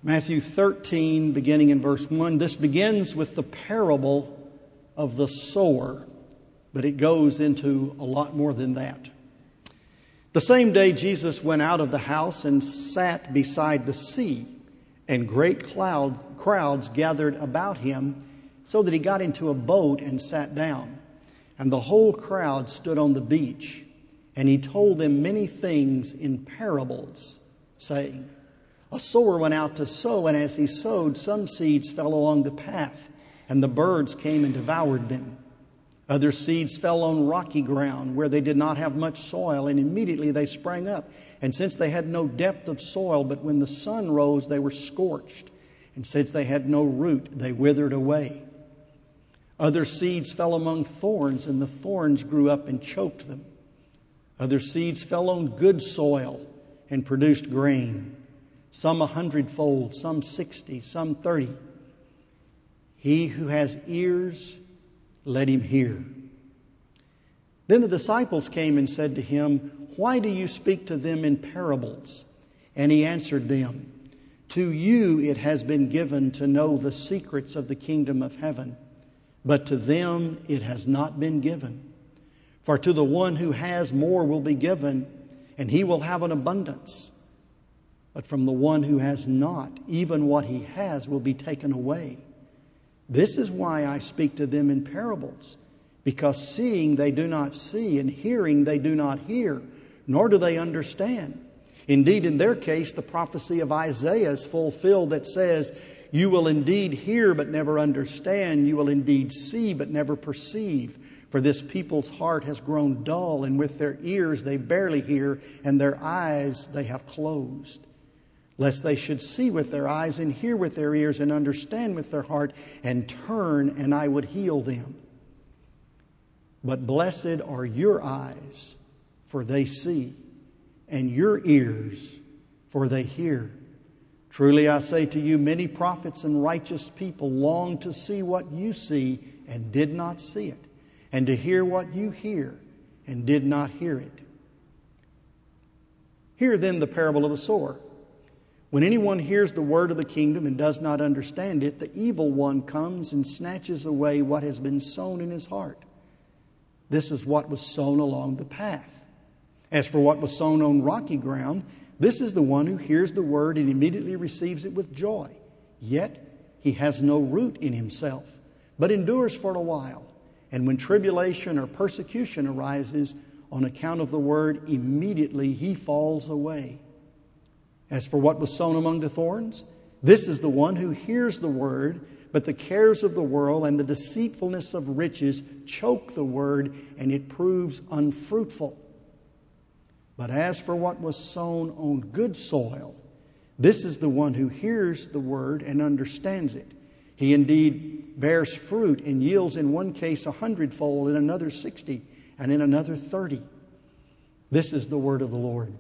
Matthew 13, beginning in verse 1. This begins with the parable of the sower, but it goes into a lot more than that. The same day Jesus went out of the house and sat beside the sea, and great crowds gathered about him, so that he got into a boat and sat down. And the whole crowd stood on the beach, and he told them many things in parables, saying, A sower went out to sow, and as he sowed, some seeds fell along the path, and the birds came and devoured them. Other seeds fell on rocky ground, where they did not have much soil, and immediately they sprang up. And since they had no depth of soil, but when the sun rose, they were scorched. And since they had no root, they withered away. Other seeds fell among thorns, and the thorns grew up and choked them. Other seeds fell on good soil and produced grain, some 100-fold, some 60, some 30. He who has ears, let him hear. Then the disciples came and said to him, Why do you speak to them in parables? And he answered them, To you it has been given to know the secrets of the kingdom of heaven, but to them it has not been given. For to the one who has more will be given, and he will have an abundance. But from the one who has not, even what he has will be taken away. This is why I speak to them in parables, because seeing they do not see, and hearing they do not hear, nor do they understand. Indeed, in their case, the prophecy of Isaiah is fulfilled that says, You will indeed hear but never understand. You will indeed see but never perceive. For this people's heart has grown dull, and with their ears they barely hear, and their eyes they have closed. Lest they should see with their eyes, and hear with their ears, and understand with their heart, and turn, and I would heal them. But blessed are your eyes, for they see, and your ears, for they hear. Truly I say to you, many prophets and righteous people long to see what you see, and did not see it, and to hear what you hear, and did not hear it. Hear then the parable of the sower. When anyone hears the word of the kingdom and does not understand it, the evil one comes and snatches away what has been sown in his heart. This is what was sown along the path. As for what was sown on rocky ground, this is the one who hears the word and immediately receives it with joy. Yet he has no root in himself, but endures for a while. And when tribulation or persecution arises on account of the word, immediately he falls away. As for what was sown among the thorns, this is the one who hears the word, but the cares of the world and the deceitfulness of riches choke the word, and it proves unfruitful. But as for what was sown on good soil, this is the one who hears the word and understands it. He indeed bears fruit and yields in one case 100-fold, in another 60, and in another 30. This is the word of the Lord.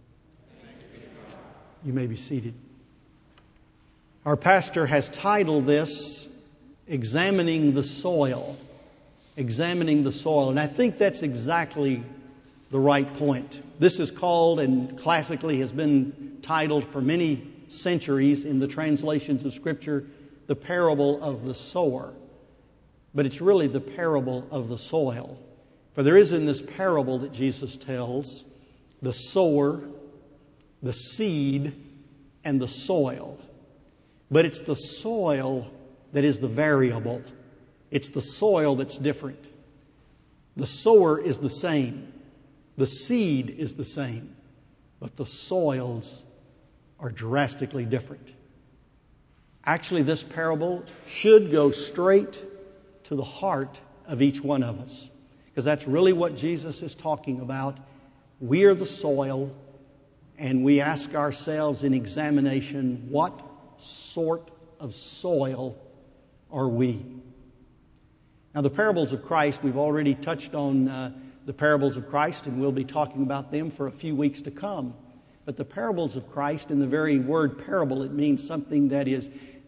You may be seated. Our pastor has titled this, Examining the Soil. Examining the soil. And I think that's exactly the right point. This is called, and classically has been titled for many centuries in the translations of Scripture, the parable of the sower. But it's really the parable of the soil. For there is in this parable that Jesus tells the sower, the seed, and the soil. But it's the soil that is the variable. It's the soil that's different. The sower is the same. The seed is the same. But the soils are drastically different. Actually, this parable should go straight to the heart of each one of us, because that's really what Jesus is talking about. We are the soil, and we ask ourselves in examination, what sort of soil are we? Now, the parables of Christ, we've already touched on the parables of Christ, and we'll be talking about them for a few weeks to come. But the parables of Christ, in the very word parable, it means something that is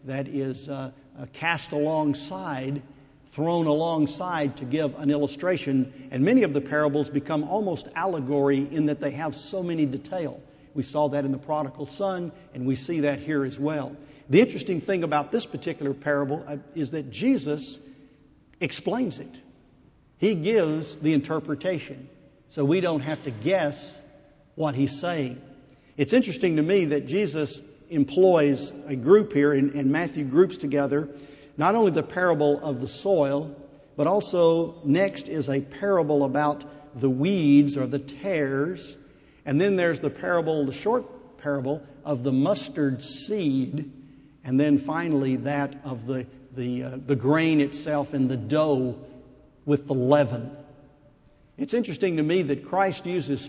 cast alongside, thrown alongside to give an illustration. And many of the parables become almost allegory in that they have so many detail. We saw that in the prodigal son, and we see that here as well. The interesting thing about this particular parable is that Jesus explains it. He gives the interpretation, so we don't have to guess what he's saying. It's interesting to me that Jesus employs a group here, and Matthew groups together not only the parable of the soil, but also next is a parable about the weeds or the tares. And then there's the short parable of the mustard seed. And then finally that of the grain itself and the dough with the leaven. It's interesting to me that Christ uses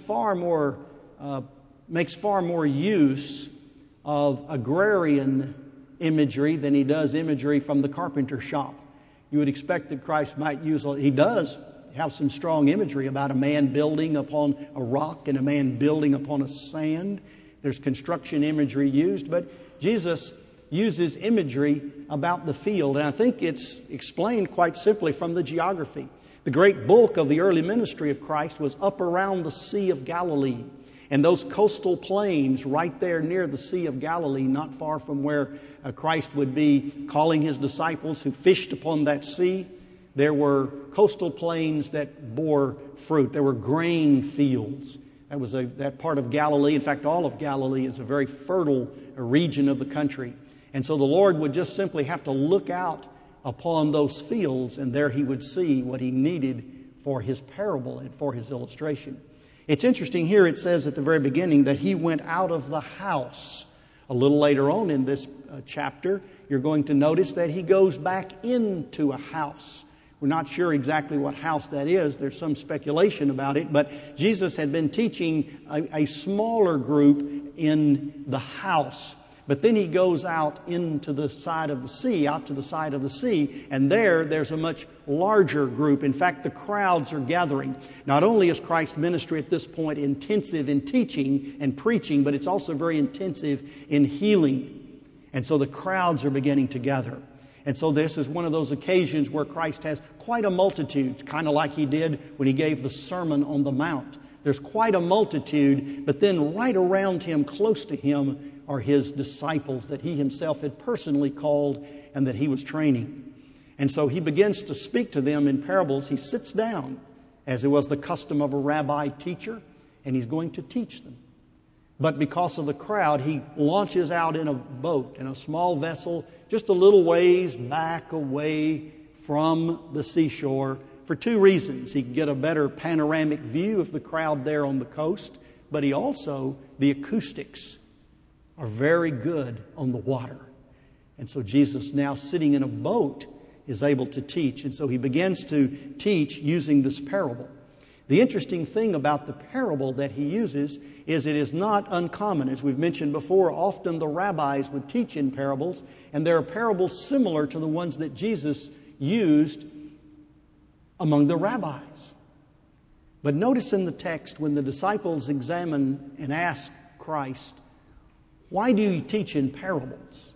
makes far more use of agrarian imagery than he does imagery from the carpenter shop. You would expect that Christ might he does have some strong imagery about a man building upon a rock and a man building upon a sand. There's construction imagery used, but Jesus uses imagery about the field, and I think it's explained quite simply from the geography. The great bulk of the early ministry of Christ was up around the Sea of Galilee, and those coastal plains right there near the Sea of Galilee, not far from where Christ would be calling his disciples who fished upon that sea. There were coastal plains that bore fruit. There were grain fields. That part of Galilee, in fact, all of Galilee is a very fertile region of the country. And so the Lord would just simply have to look out upon those fields, and there he would see what he needed for his parable and for his illustration. It's interesting here, it says at the very beginning that he went out of the house. A little later on in this chapter, you're going to notice that he goes back into a house. We're not sure exactly what house that is. There's some speculation about it. But Jesus had been teaching a smaller group in the house. But then he goes out into the side of the sea, out to the side of the sea, and there's a much larger group. In fact, the crowds are gathering. Not only is Christ's ministry at this point intensive in teaching and preaching, but it's also very intensive in healing. And so the crowds are beginning to gather. And so this is one of those occasions where Christ has quite a multitude, kind of like he did when he gave the Sermon on the Mount. There's quite a multitude, but then right around him, close to him, are his disciples that he himself had personally called and that he was training. And so he begins to speak to them in parables. He sits down, as it was the custom of a rabbi teacher, and he's going to teach them. But because of the crowd, he launches out in a boat, in a small vessel, just a little ways back away from the seashore for two reasons. He can get a better panoramic view of the crowd there on the coast, but the acoustics are very good on the water. And so Jesus, now sitting in a boat, is able to teach. And so he begins to teach using this parable. The interesting thing about the parable that he uses is it is not uncommon. As we've mentioned before, often the rabbis would teach in parables, and there are parables similar to the ones that Jesus used among the rabbis. But notice in the text, when the disciples examine and ask Christ, "Why do you teach in parables?"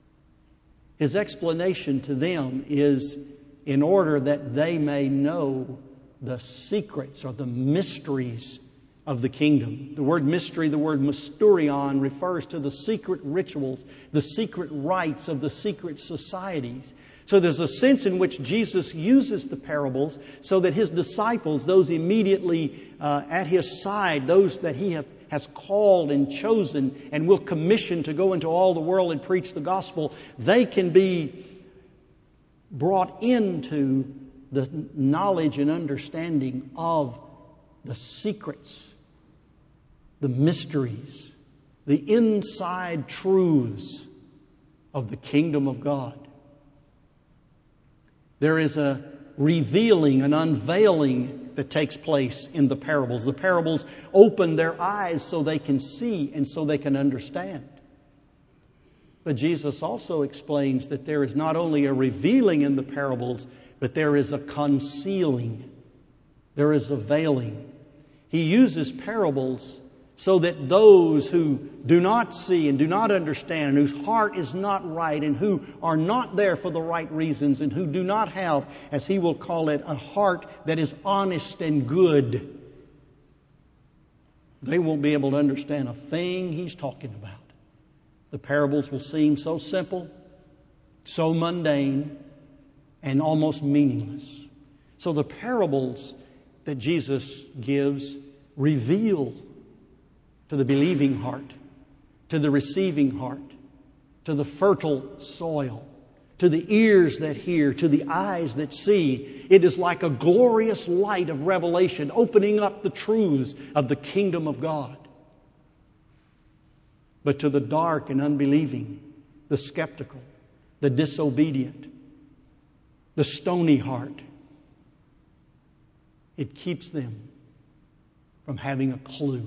His explanation to them is in order that they may know the secrets or the mysteries of the kingdom. The word mystery, the word mysterion, refers to the secret rituals, the secret rites of the secret societies. So there's a sense in which Jesus uses the parables so that his disciples, those immediately at his side, those that he has called and chosen and will commission to go into all the world and preach the gospel, they can be brought into the knowledge and understanding of the secrets, the mysteries, the inside truths of the kingdom of God. There is a revealing, an unveiling that takes place in the parables. The parables open their eyes so they can see and so they can understand. But Jesus also explains that there is not only a revealing in the parables, but there is a concealing. There is a veiling. He uses parables so that those who do not see and do not understand, and whose heart is not right, and who are not there for the right reasons, and who do not have, as he will call it, a heart that is honest and good, they won't be able to understand a thing he's talking about. The parables will seem so simple, so mundane, and almost meaningless. So the parables that Jesus gives reveal to the believing heart, to the receiving heart, to the fertile soil, to the ears that hear, to the eyes that see. It is like a glorious light of revelation opening up the truths of the kingdom of God. But to the dark and unbelieving, the skeptical, the disobedient, the stony heart, it keeps them from having a clue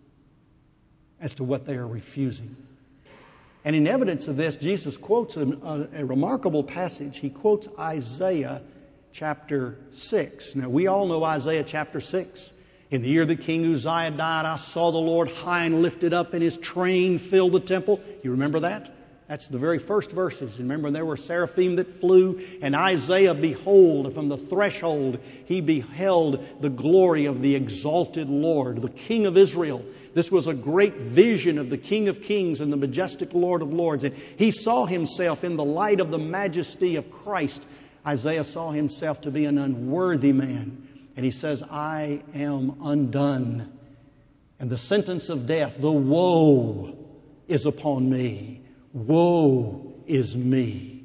as to what they are refusing. And in evidence of this, Jesus quotes a remarkable passage. He quotes Isaiah chapter 6. Now, we all know Isaiah chapter 6. In the year that King Uzziah died, I saw the Lord high and lifted up, and His train filled the temple. You remember that? That's the very first verses. Remember, there were seraphim that flew, and Isaiah, behold, from the threshold, he beheld the glory of the exalted Lord, the King of Israel. This was a great vision of the King of Kings and the majestic Lord of Lords. And he saw himself in the light of the majesty of Christ. Isaiah saw himself to be an unworthy man. And he says, I am undone. And the sentence of death, the woe, is upon me. Woe is me.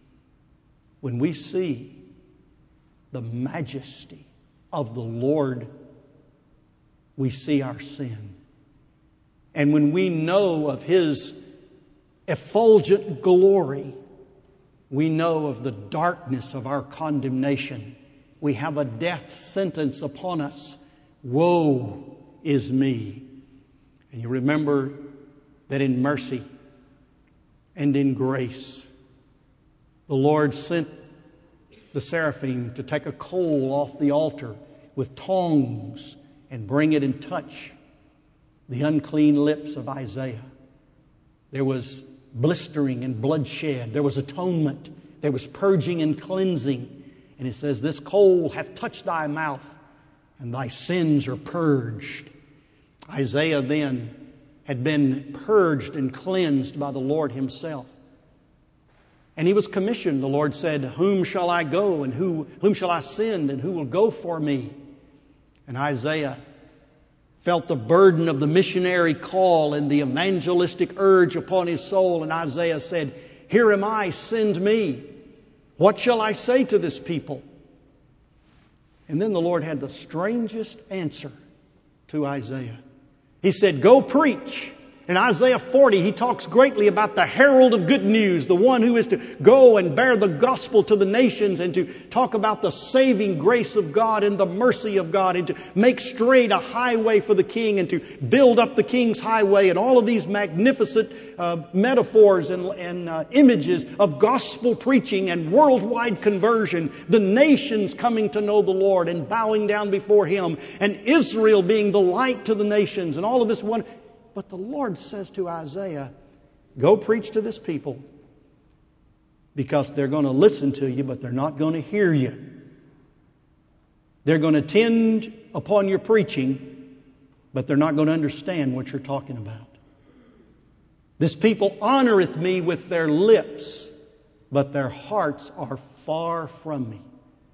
When we see the majesty of the Lord, we see our sin. And when we know of His effulgent glory, we know of the darkness of our condemnation. We have a death sentence upon us. Woe is me. And you remember that in mercy and in grace, the Lord sent the seraphim to take a coal off the altar with tongs and bring it and touch the unclean lips of Isaiah. There was blistering and bloodshed. There was atonement. There was purging and cleansing. And it says, this coal hath touched thy mouth, and thy sins are purged. Isaiah then had been purged and cleansed by the Lord Himself. And he was commissioned. The Lord said, whom shall I go, and whom shall I send, and who will go for me? And Isaiah felt the burden of the missionary call and the evangelistic urge upon his soul. And Isaiah said, here am I, send me. What shall I say to this people? And then the Lord had the strangest answer to Isaiah. He said, go preach. In Isaiah 40, he talks greatly about the herald of good news, the one who is to go and bear the gospel to the nations and to talk about the saving grace of God and the mercy of God and to make straight a highway for the king and to build up the king's highway and all of these magnificent metaphors and images of gospel preaching and worldwide conversion, the nations coming to know the Lord and bowing down before Him, and Israel being the light to the nations and all of this one. But the Lord says to Isaiah, go preach to this people, because they're going to listen to you, but they're not going to hear you. They're going to tend upon your preaching, but they're not going to understand what you're talking about. This people honoreth me with their lips, but their hearts are far from me.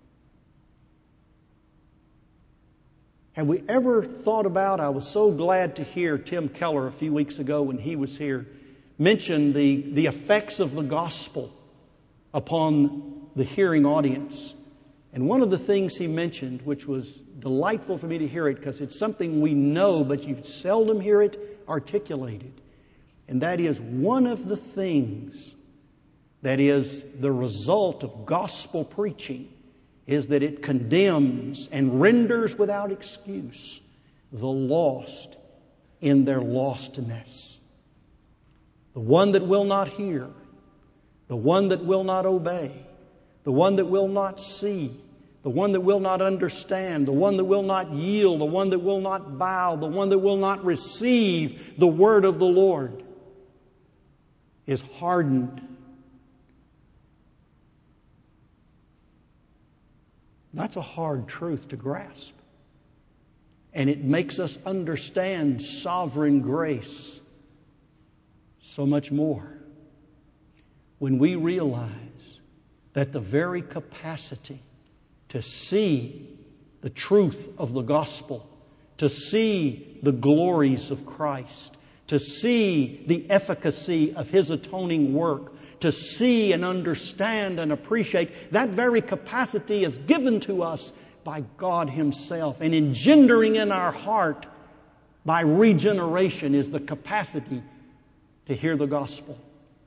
Have we ever thought about, I was so glad to hear Tim Keller a few weeks ago when he was here mention the effects of the gospel upon the hearing audience. And one of the things he mentioned, which was delightful for me to hear it because it's something we know, but you seldom hear it articulated. And that is, one of the things that is the result of gospel preaching is that it condemns and renders without excuse the lost in their lostness. The one that will not hear, the one that will not obey, the one that will not see, the one that will not understand, the one that will not yield, the one that will not bow, the one that will not receive the word of the Lord is hardened. That's a hard truth to grasp. And it makes us understand sovereign grace so much more when we realize that the very capacity to see the truth of the gospel, to see the glories of Christ, to see the efficacy of His atoning work, to see and understand and appreciate, that very capacity is given to us by God Himself. And engendering in our heart by regeneration is the capacity to hear the gospel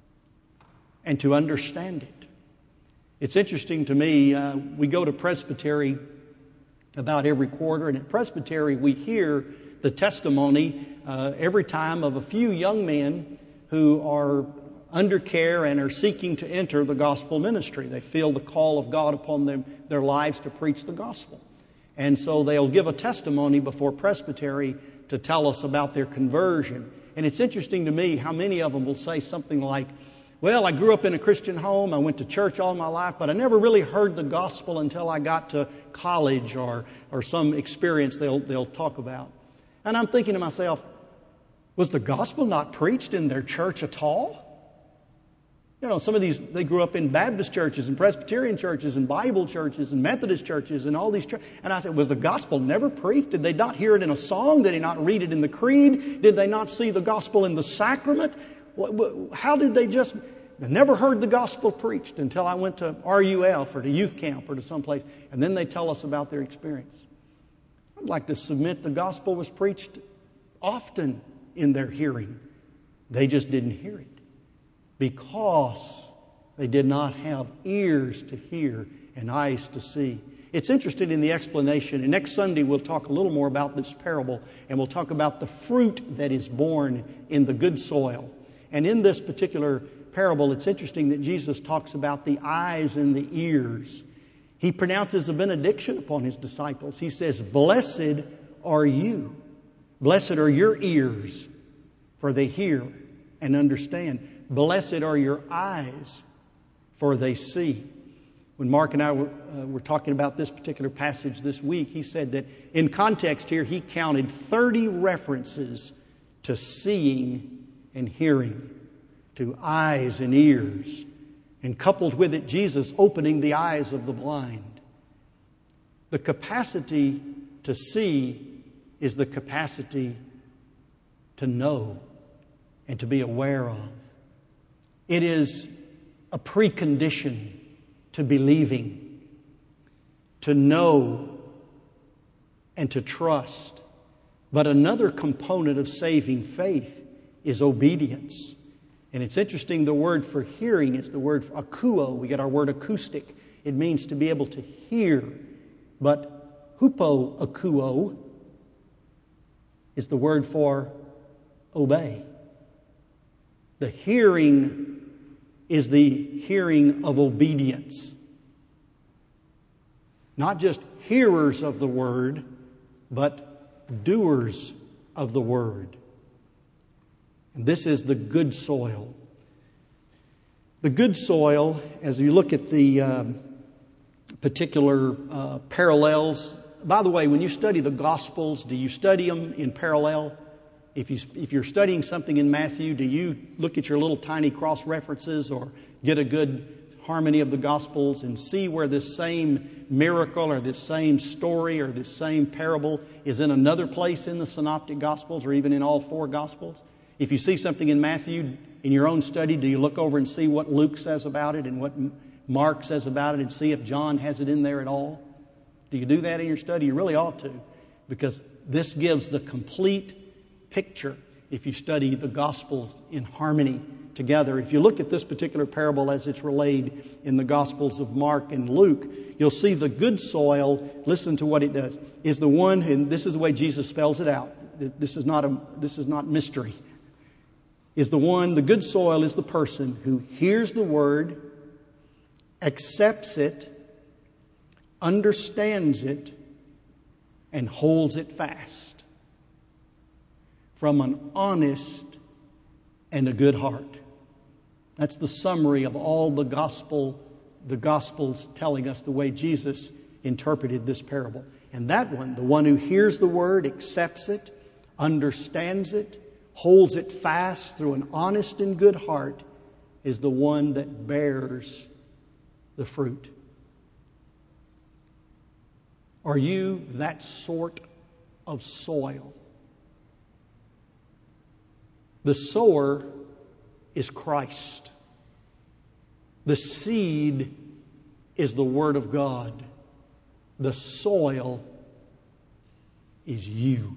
and to understand it. It's interesting to me, we go to Presbytery about every quarter, and at Presbytery we hear the testimony every time of a few young men who are under care and are seeking to enter the gospel ministry. They feel the call of God upon their lives to preach the gospel. And so they'll give a testimony before Presbytery to tell us about their conversion. And it's interesting to me how many of them will say something like, well, I grew up in a Christian home, I went to church all my life, but I never really heard the gospel until I got to college or some experience they'll talk about. And I'm thinking to myself, was the gospel not preached in their church at all? You know, some of these, they grew up in Baptist churches and Presbyterian churches and Bible churches and Methodist churches and all these churches. And I said, was the gospel never preached? Did they not hear it in a song? Did they not read it in the creed? Did they not see the gospel in the sacrament? How did they just... I never heard the gospel preached until I went to RUF or to youth camp or to someplace. And then they tell us about their experience. I'd like to submit the gospel was preached often in their hearing. They just didn't hear it because they did not have ears to hear and eyes to see. It's interesting in the explanation. And next Sunday we'll talk a little more about this parable, and we'll talk about the fruit that is born in the good soil. And in this particular parable, it's interesting that Jesus talks about the eyes and the ears. He pronounces a benediction upon His disciples. He says, "Blessed are you. Blessed are your ears, for they hear and understand. Blessed are your eyes, for they see." When Mark and I were talking about this particular passage this week, he said that in context here, he counted 30 references to seeing and hearing, to eyes and ears, and coupled with it, Jesus opening the eyes of the blind. The capacity to see is the capacity to know and to be aware of. It is a precondition to believing, to know and to trust. But another component of saving faith is obedience. And it's interesting, the word for hearing is the word akouo. We get our word acoustic. It means to be able to hear. But hupo akouo is the word for obey. The hearing is the hearing of obedience. Not just hearers of the word, but doers of the word. And this is the good soil. The good soil, as you look at the particular parallels. By the way, when you study the Gospels, do you study them in parallel? If you're studying something in Matthew, do you look at your little tiny cross references or get a good harmony of the Gospels and see where this same miracle or this same story or this same parable is in another place in the Synoptic Gospels or even in all four Gospels? If you see something in Matthew in your own study, do you look over and see what Luke says about it and what Mark says about it and see if John has it in there at all? Do you do that in your study? You really ought to, because this gives the complete picture if you study the Gospels in harmony together. If you look at this particular parable as it's relayed in the Gospels of Mark and Luke, you'll see the good soil, listen to what it does, is the one, and this is the way Jesus spells it out. This is not mystery. Is the one, the good soil is the person who hears the word, accepts it, understands it, and holds it fast from an honest and a good heart. That's the summary of all the Gospels telling us the way Jesus interpreted this parable. And that one, the one who hears the Word, accepts it, understands it, holds it fast through an honest and good heart, is the one that bears the fruit. Are you that sort of soil? The sower is Christ. The seed is the Word of God. The soil is you.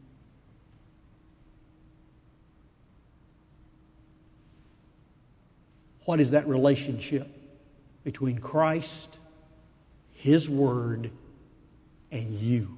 What is that relationship between Christ, His Word, and you?